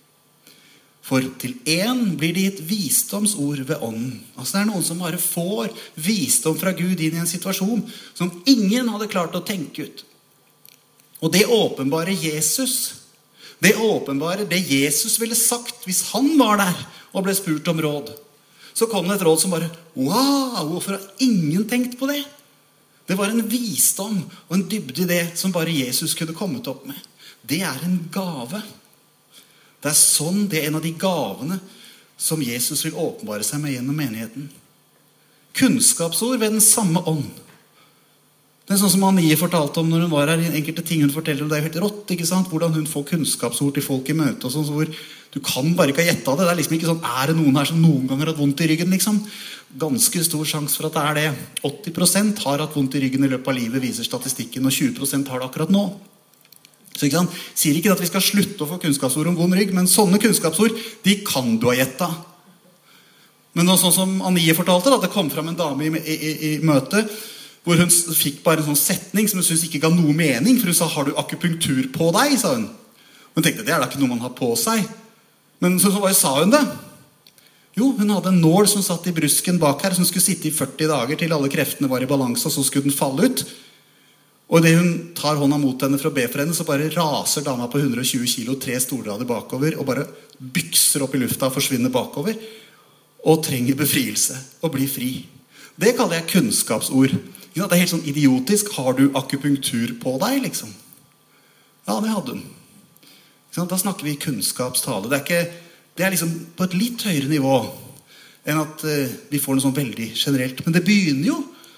For til en blir det gitt visdomsord ved ånden. Altså det er noen som bare får visdom fra Gud inn i en situasjon som ingen hadde klart å tenke ut. Og det åpenbarer Jesus. Det åpenbarer det Jesus ville sagt hvis han var der og ble spurt om råd. Så kom det et råd som bare, wow, hvorfor har ingen tenkt på det? Det var en visdom og en dybde i det som bare Jesus kunne kommet opp med. Det er en gave. Det er sånn, det er en av de gavene som Jesus vil åpenbare seg med gjennom menigheten. Kunnskapsord ved den samme ånd. Det er sånn som Anie fortalte om når hun var her, enkelte ting hun forteller om, det er jo helt rått, ikke sant? Hvordan hun får kunnskapsord til folk i møte og sånn, så hvor du kan bare ikke ha gjettet det. Det er liksom ikke sånn, er det noen her som noen ganger har hatt vondt i ryggen, liksom? Ganske stor sjanse for at det er det. åtti prosent har hatt vondt i ryggen i løpet av livet, viser statistikken, og tjue prosent har det akkurat nå. Så ikke sant? Sier ikke at vi skal slutte å få kunnskapsord om vond rygg, men sånne kunnskapsord, de kan du ha gjettet. Men nå, sånn som Anie fortalte, at det kom frem en dame i, i, i, i møte, hvor hun fikk bare en sånn setning som hun syntes ikke ga noe mening, for hun sa, har du akupunktur på deg, sa hun. Hun tenkte, det er da ikke noe man har på seg. Men så, så hva sa hun det? Jo, hun hadde en nål som satt i brusken bak her, som skulle sitte i førti dager til alle kreftene var i balanse, og så skulle den falle ut. Og det hun tar hånda mot henne for å be for henne, så bare raser dama på hundre og tjue kilo, tre stolrader bakover, og bare bykser opp i lufta og forsvinner bakover, og trenger befrielse, og blir fri. Det kaller jeg kunnskapsord. Det er helt sånn idiotisk. Har du akupunktur på deg, liksom? Ja, det hadde hun. Da snakker vi kunnskapstale. Det er, ikke, det er liksom på et litt høyere nivå enn at uh, vi får noe sånn veldig generelt. Men det begynner jo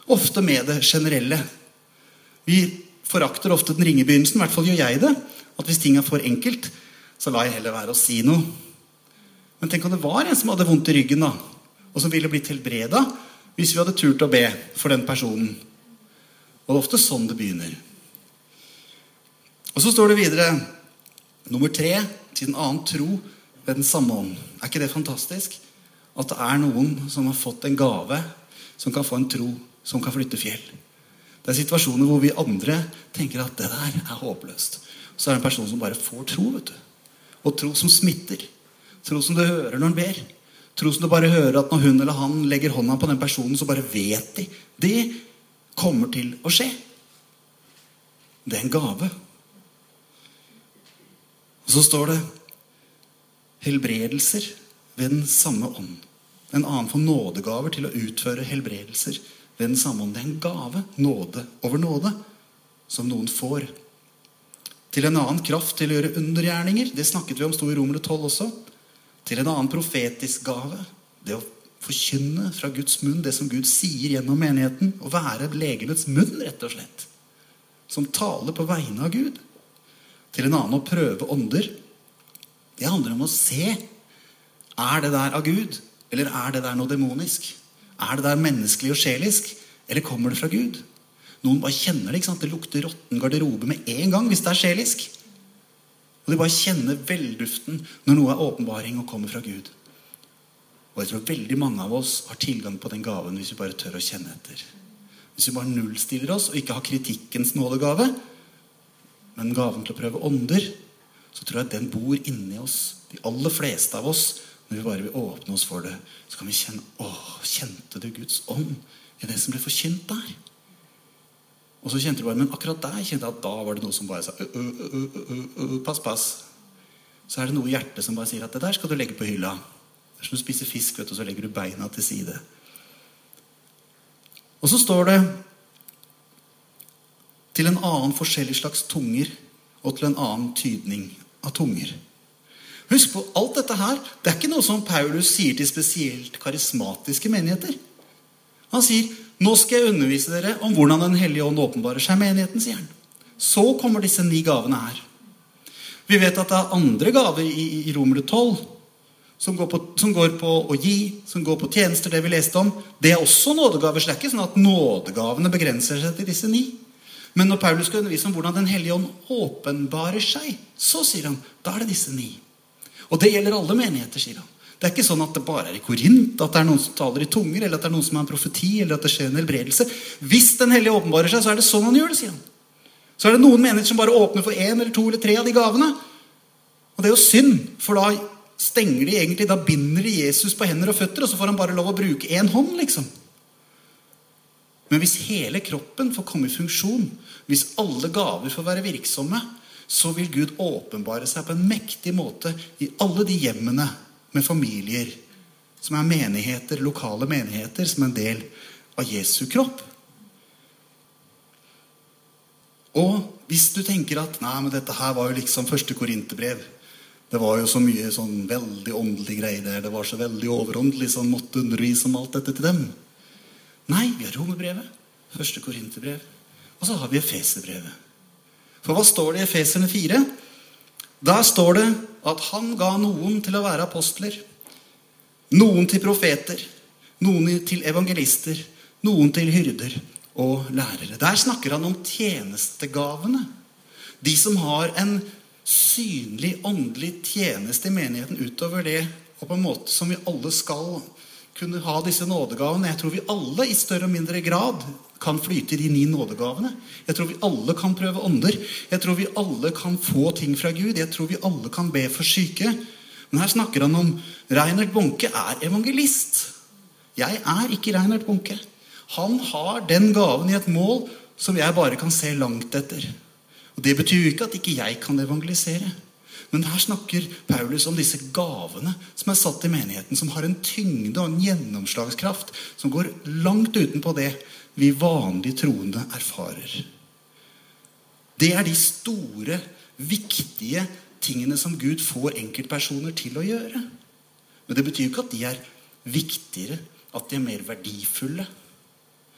ofte med det generelle. Vi forakter ofte den ringe begynnelsen, i hvert fall gjør jeg det, at hvis ting er for enkelt, så lar jeg heller være å si noe. Men tenk om det var en som hadde vondt i ryggen da, og som ville blitt helbredet, hvis vi hadde turt å be for den personen. Og det er ofte sånn det begynner. Og så står det videre, nummer tre, til en annen tro ved den samme ånd. Er ikke det fantastisk? At det er noen som har fått en gave, som kan få en tro, som kan flytte fjell. Det er situasjoner hvor vi andre tenker at det der er håpløst. Så er det en person som bare får tro, vet du. Og tro som smitter. Tro som du hører når han ber. Tro som du bare hører at når hun eller han legger hånda på den personen, så bare vet de. Det kommer til å skje. Det er en gave. Og så står det helbredelser ved den samme ånd. En annen får nådegaver til å utføre helbredelser ved den samme ånd. Det er en gave, nåde over nåde, som noen får. Til en annen kraft til å gjøre undergjerninger. Det snakket vi om, stod i Romerne tolv også. Til en annen profetisk gave. Det å forkynne fra Guds munn det som Gud sier gjennom menigheten. Å være legemets munn, rett og slett. Som taler på vegne av Gud. Til en annen å prøve ånder. Det handler om å se. Er det der av Gud? Eller er det der noe demonisk? Er det der menneskelig og sjelisk? Eller kommer det fra Gud? Noen bare kjenner det, ikke sant? Det lukter råtten garderobe med en gang hvis det er sjelisk. Og de bare kjenner velduften når noe er åpenbaring og kommer fra Gud. Og jeg tror veldig mange av oss har tilgang på den gaven hvis vi bare tør å kjenne etter. Hvis vi bare nullstiller oss og ikke har kritikkens nådegave, men gaven til å prøve ånder, så tror jeg at den bor inni oss. De aller fleste av oss, når vi bare vil åpne oss for det, så kan vi kjenne, åh, kjente du Guds ånd i det som ble forkynt der? Og så kjente du bare, men akkurat der kjente jeg at da var det noe som bare sa, ø, ø, ø, ø, ø, ø, pass, pass. Så er det noe i hjertet som bare sier at det der skal du legge på hylla. Det er som du spiser fisk, vet du, så legger du beina til side. Og så står det, til en annen forskjellig slags tunger, og til en annen tydning av tunger. Husk på, alt dette her, det er ikke noe som Paulus sier til spesielt karismatiske menigheter. Han sier, nå skal jeg undervise dere om hvordan den hellige ånd åpenbarer seg i menigheten, sier han. Så kommer disse ni gavene her. Vi vet at det er andre gaver i, i Romerne tolv, som går, på, som går på å gi, som går på tjenester, det vi leste om. Det er også nådegaver, så det er ikke sånn at nådegavene begrenser seg til disse ni. Men når Paulus skal undervise om hvordan den hellige ånd åpenbarer seg, så sier han, da er det disse ni. Og det gjelder alle menigheter, sier han. Det er ikke sånn at det bare er i Korint, at det er noen som taler i tunger, eller at det er noen som har en profeti, eller at det skjer en helbredelse. Hvis den hellige åpenbarer seg, så er det sånn han gjør det, sier han. Så er det noen menigheter som bare åpner for en eller to eller tre av de gavene. Og det er jo synd, for da stenger de egentlig, da binder de Jesus på hender og føtter, og så får han bare lov å bruke en hånd, liksom. Men hvis hele kroppen får komme i funksjon, hvis alle gaver får være virksomme, så vil Gud åpenbare seg på en mektig måte i alle de hjemmene med familier, som er menigheter, lokale menigheter, som er en del av Jesu kropp. Og hvis du tenker at, nei, men dette her var jo liksom første Korinterbrev, det var jo så mye sånn veldig åndelig greier der, det var så veldig overåndelig, så han måtte undervise om alt dette til dem. Nei, vi har Romerbrevet, første Korinterbrev, og så har vi Efeserbrevet. For hva står det i Efeserne fire? Der står det at han ga noen til å være apostler, noen til profeter, noen til evangelister, noen til hyrder og lærere. Der snakker han om tjenestegavene. De som har en synlig, åndelig tjeneste i menigheten utover det, og på en måte som vi alle skal kunne ha disse nådegavene. Jeg tror vi alle i større og mindre grad kan flyte i de ni nådegavene. Jeg tror vi alle kan prøve ånder. Jeg tror vi alle kan få ting fra Gud. Jeg tror vi alle kan be for syke. Men her snakker han om Reinhard Bonke er evangelist. Jeg er ikke Reinhard Bonke. Han har den gaven i et mål som jeg bare kan se langt etter. Og det betyr jo ikke at ikke jeg kan evangelisere. Men her snakker Paulus om disse gavene som er satt i menigheten, som har en tyngde og en gjennomslagskraft som går langt utenpå det vi vanlige troende erfarer. Det er de store, viktige tingene som Gud får enkeltpersoner til å gjøre. Men det betyr ikke at de er viktigere, at de er mer verdifulle.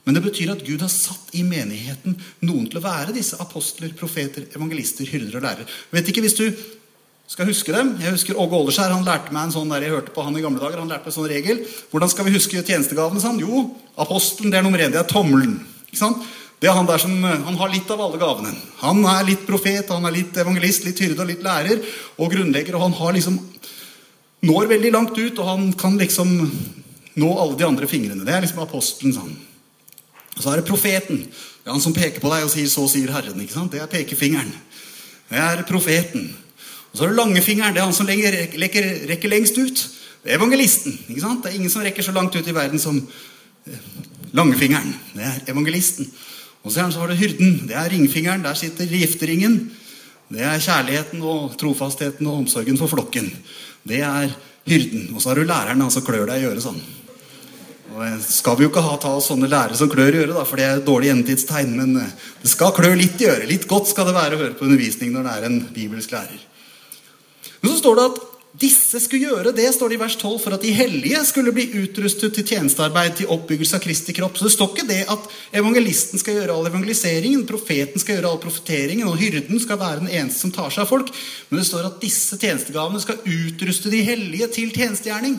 Men det betyr at Gud har satt i menigheten noen til å være disse apostler, profeter, evangelister, hyrder og lærere. Vet ikke hvis du skal huske dem. Jeg husker Åge Åleskjær, han lærte meg en sånn der, jeg hørte på han i gamle dager, han lærte meg en sånn regel. Hvordan skal vi huske tjenestegavene, sa han? Jo, apostelen, det er nummer en, det er tommelen. Ikke sant? Det er han der som, han har litt av alle gavene. Han er litt profet, han er litt evangelist, litt hyrde og litt lærer, og grunnlegger, og han har liksom, når veldig langt ut, og han kan liksom nå alle de andre fingrene. Det er liksom apostelen, sa han. Og så er det profeten. Det er han som peker på deg og sier, så sier Herren, ikke sant? Det er pekefingeren. Det er profeten. Og så er det langefingeren, det er han som lenger, rekker, rekker lengst ut. Det er evangelisten, ikke sant? Det er ingen som rekker så langt ut i verden som langefingeren. Det er evangelisten. Og så har du hyrden, det er ringfingeren, der sitter gifteringen. Det er kjærligheten og trofastheten og omsorgen for flokken. Det er hyrden. Og så har du læreren, han som klør deg i øret sånn. Og skal vi jo ikke ha ta sånne lærere som klør i øret da, for det er et dårlig endetidstegn, men det skal klø litt i øret. Litt godt skal det være å høre på undervisning når det er en bibelsk lærer. Men så står det at disse skulle gjøre det, står det i vers tolv, for at de hellige skulle bli utrustet til tjenestearbeid, til oppbyggelse av Kristi kropp. Så det står ikke det at evangelisten skal gjøre all evangeliseringen, profeten skal gjøre all profeteringen, og hyrden skal være den eneste som tar seg av folk. Men det står at disse tjenestegavene skal utruste de hellige til tjenestegjerning.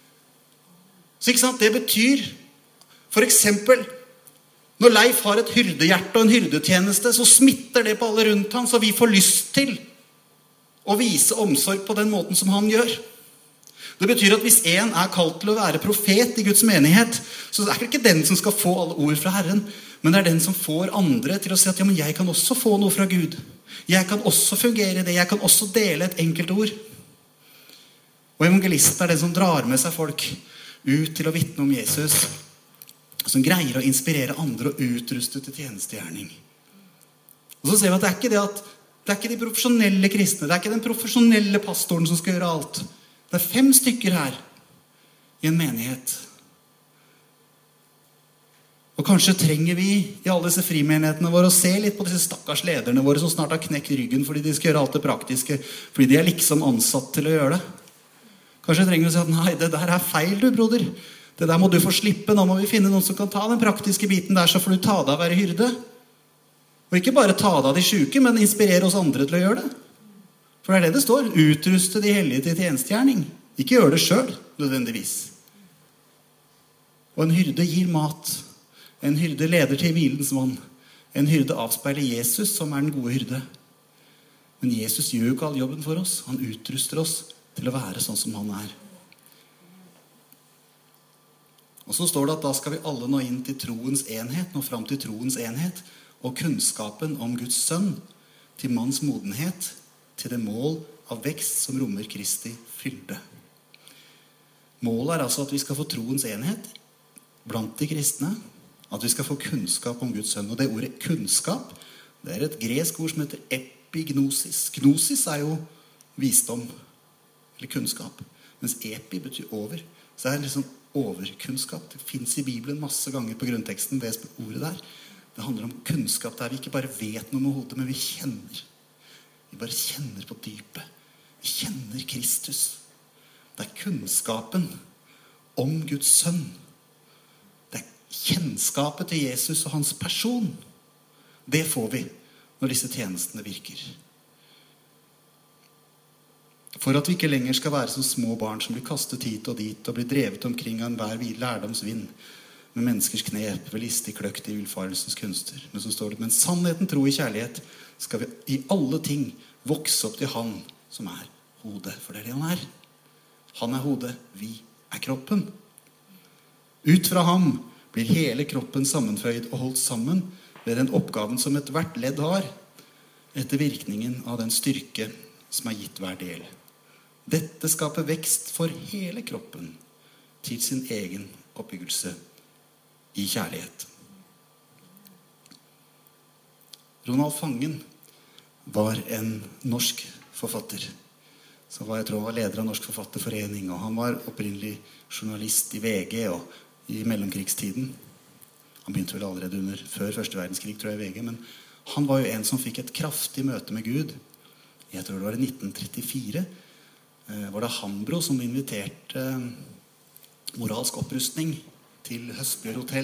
Så ikke sant, det betyr, for eksempel, når Leif har et hyrdehjerte og en hyrdetjeneste, så smitter det på alle rundt han, så vi får lyst til å vise omsorg på den måten som han gjør. Det betyr at hvis en er kalt til å være profet i Guds menighet, så er det ikke den som skal få alle ord fra Herren, men det er den som får andre til å si at ja, men jeg kan også få noe fra Gud. Jeg kan også fungere i det. Jeg kan også dele et enkelt ord. Og evangelisten er den som drar med seg folk ut til å vitne om Jesus, som greier å inspirere andre og utruste til tjenestegjerning. Og så ser vi at det er ikke det at det er ikke de profesjonelle kristne, det er ikke den profesjonelle pastoren som skal gjøre alt. Det er fem stykker her i en menighet. Og kanskje trenger vi i alle disse frimenighetene våre å se litt på disse stakkars lederne våre som snart har knekt ryggen fordi de skal gjøre alt det praktiske, fordi de er liksom ansatt til å gjøre det. Kanskje trenger vi å si at nei, det der er feil du, broder. Det der må du få slippe, nå må vi finne noen som kan ta den praktiske biten der, så får du ta deg å være hyrde. Og ikke bare ta deg av de syke, men inspirere oss andre til å gjøre det. For det er det det står. Utruste de hellige til tjenestegjerning. Ikke gjøre det selv, nødvendigvis. Og en hyrde gir mat. En hyrde leder til hvilens vann. En hyrde avspeiler Jesus, som er den gode hyrde. Men Jesus gjør jo ikke all jobben for oss. Han utruster oss til å være sånn som han er. Og så står det at da skal vi alle nå inn til troens enhet, nå frem til troens enhet, og kunnskapen om Guds sønn, til manns modenhet, til det mål av vekst som rommer Kristi fylde. Målet er altså at vi skal få troens enhet blant de kristne, at vi skal få kunnskap om Guds sønn. Og det ordet kunnskap, det er et gresk ord som heter epignosis. Gnosis er jo visdom, eller kunnskap, mens epi betyr over. Så det er liksom overkunnskap. Det finnes i Bibelen masse ganger på grunnteksten, det ordet der. Det handler om kunnskap der vi ikke bare vet noe med hodet, men vi kjenner. Vi bare kjenner på dypet. Vi kjenner Kristus. Det er kunnskapen om Guds sønn. Det er kjennskapet til Jesus og hans person. Det får vi når disse tjenestene virker. For at vi ikke lenger skal være som små barn som blir kastet hit og dit og blir drevet omkring av enhver lærdomsvind, med menneskers knep, ved listig kløkt i villfarelsens kunster. Men så står det, men sannheten, tro i kjærlighet, skal vi i alle ting vokse opp til han som er hodet. For det er det han er. Han er hodet, vi er kroppen. Ut fra ham blir hele kroppen sammenføyd og holdt sammen ved den oppgaven som et hvert ledd har, etter virkningen av den styrke som er gitt hver del. Dette skaper vekst for hele kroppen til sin egen oppbyggelse i kjærlighet. Ronald Fangen var en norsk forfatter. Så var, jeg tror han var leder av Norsk Forfatterforening, og han var opprinnelig journalist i V G og i mellomkrigstiden. Han begynte vel allerede under, før første verdenskrig, tror jeg, i V G, men han var jo en som fikk et kraftig møte med Gud. Jeg tror det var i nitten trettifire, var det Hambro som inviterte moralsk opprustning til Høstbjørn hotell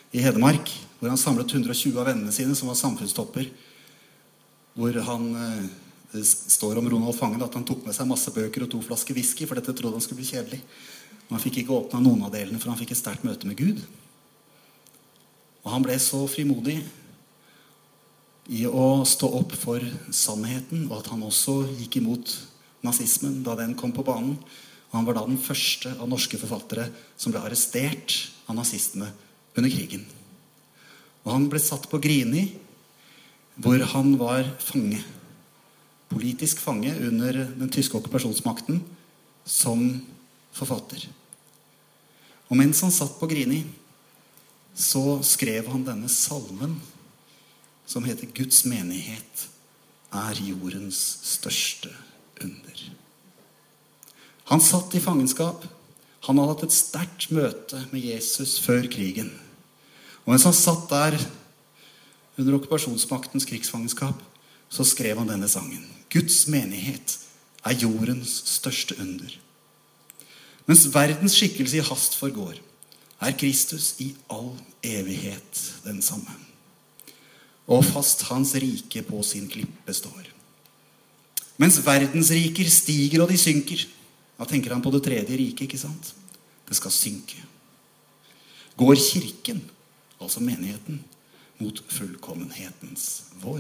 i Hedmark, hvor han samlet hundre og tjue av vennene sine som var samfunnstopper, hvor han eh, det står om Ronald Fangen at han tok med seg masse bøker og to flasker whisky, for dette trodde han skulle bli kjedelig. Men han fikk ikke åpne noen av delene, for han fikk et sterkt møte med Gud. Og han ble så frimodig i å stå opp for sannheten, og at han også gikk imot nazismen da den kom på banen. Og han var da den første av norske forfattere som ble arrestert av nazistene under krigen. Og han ble satt på Grini, hvor han var fange. Politisk fange under den tyske okkupasjonsmakten som forfatter. Og mens han satt på Grini, så skrev han denne salmen som heter Guds menighet er jordens største under. Han satt i fangenskap. Han hadde hatt et sterkt møte med Jesus før krigen. Og mens han satt der under okkupasjonsmaktens krigsfangenskap, så skrev han denne sangen. Guds menighet er jordens største under. Mens verdens skikkelse i hast forgår, er Kristus i all evighet den samme. Og fast hans rike på sin klippe står. Mens verdens riker stiger og de synker, da tenker han på det tredje riket, ikke sant? Det skal synke. Går kirken, altså menigheten, mot fullkommenhetens vår.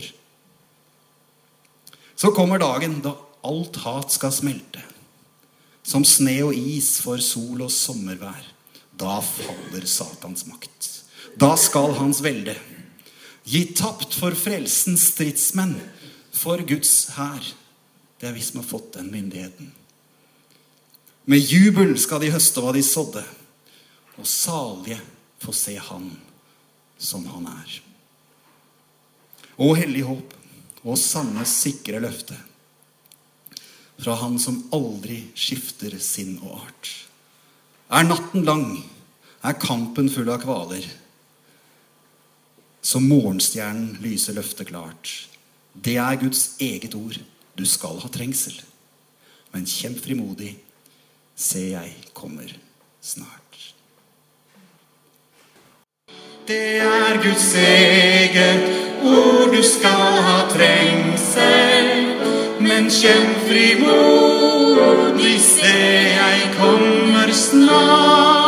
Så kommer dagen da alt hat skal smelte, som sne og is for sol og sommervær. Da faller Satans makt. Da skal hans velde gi tapt for frelsens stridsmenn, for Guds hær. Det er vi som har fått den myndigheten. Med jubel skal de høste hva de sådde, og salige få se han som han er. Og hellig håp, og sanne sikre løfte, fra han som aldri skifter sinn og art. Er natten lang, er kampen full av kvaler, som morgenstjernen lyser løftet klart. Det er Guds eget ord, du skal ha trengsel, men kjemp frimodig, se jeg kommer snart. Det er Guds eget ord, du skal ha trengsel, men kjemp frimodig, se jeg kommer snart.